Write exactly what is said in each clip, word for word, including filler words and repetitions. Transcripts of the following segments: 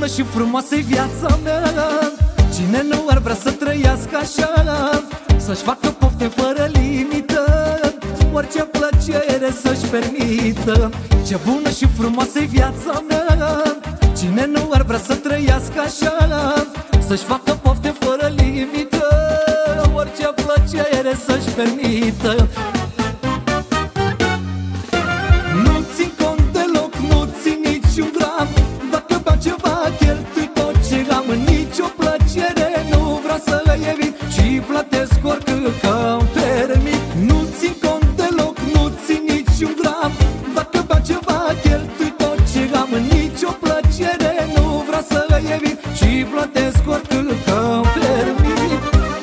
bună și frumoasă-i viața mea. Cine nu ar vrea să trăiască așa, să-și facă pofte fără limită, orice plăcere să-și permită. Ce bună și frumoasă-i viața mea. Cine nu ar vrea să trăiască așa, să-și facă pofte fără limită, orice plăcere să-și permită. Nu țin cont deloc, nu țin niciun gram, dacă beau ceva cheltui tot ce am. Nicio plăcere nu vreau să evit și plătesc oricât că-mi permit. Nu țin cont deloc, nu țin niciun gram, dacă beau ceva cheltui tot ce am. Nicio plăcere nu vreau să evit și plătesc oricât că-mi permit.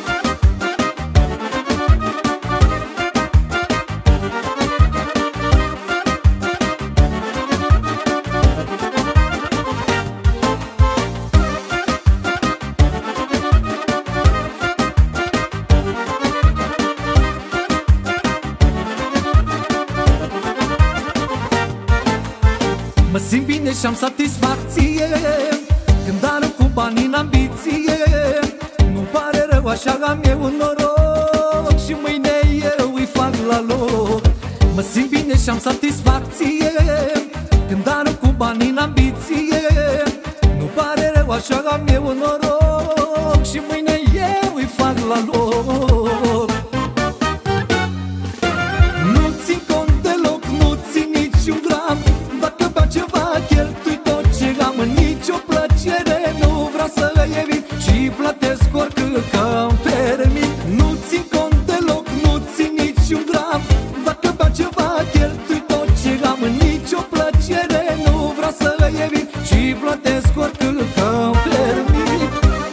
Mă simt bine și-am satisfacție când arunc cu bani în ambiție. Nu-mi pare rău, așa am eu un noroc și mâine eu îi fac la loc. Mă simt bine și-am satisfacție când arunc cu bani în ambiție. Nu pare rău, așa am eu un noroc și mâine eu îi fac la loc. Nu țin cont deloc, nu țin niciun gram, dacă beau ceva cheltui tot ce am. Nicio plăcere nu vreau să evit și plătesc oricât că-mi permit. Nu țin cont deloc, nu țin niciun gram, dacă beau ceva cheltui tot ce am. Nicio plăcere nu vreau să evit și plătesc oricât că-mi permit.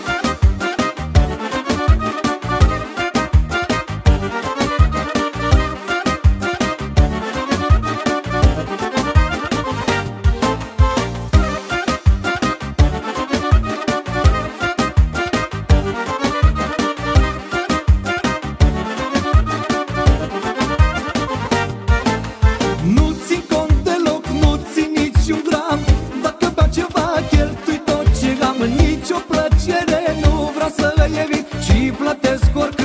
Nu țin cont deloc, nu țin niciun gram, dacă beau ceva cheltui tot ce am. Nicio plăcere nu vreau să evit și plătesc oricât